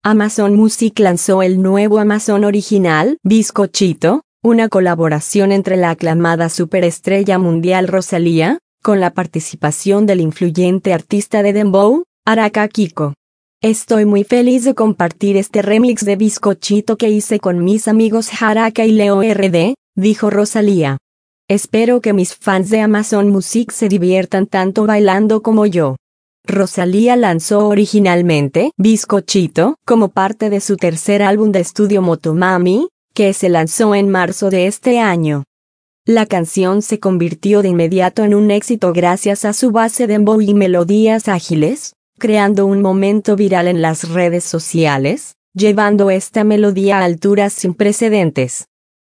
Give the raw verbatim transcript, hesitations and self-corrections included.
Amazon Music lanzó el nuevo Amazon original, Bizcochito, una colaboración entre la aclamada superestrella mundial Rosalía, con la participación del influyente artista de Dembow, Araka Kiko. Estoy muy feliz de compartir este remix de Bizcochito que hice con mis amigos Araka y Leo R D, dijo Rosalía. Espero que mis fans de Amazon Music se diviertan tanto bailando como yo. Rosalía lanzó originalmente Bizcochito como parte de su tercer álbum de estudio Motomami, que se lanzó en marzo de este año. La canción se convirtió de inmediato en un éxito gracias a su base de dembow y melodías ágiles, creando un momento viral en las redes sociales, llevando esta melodía a alturas sin precedentes.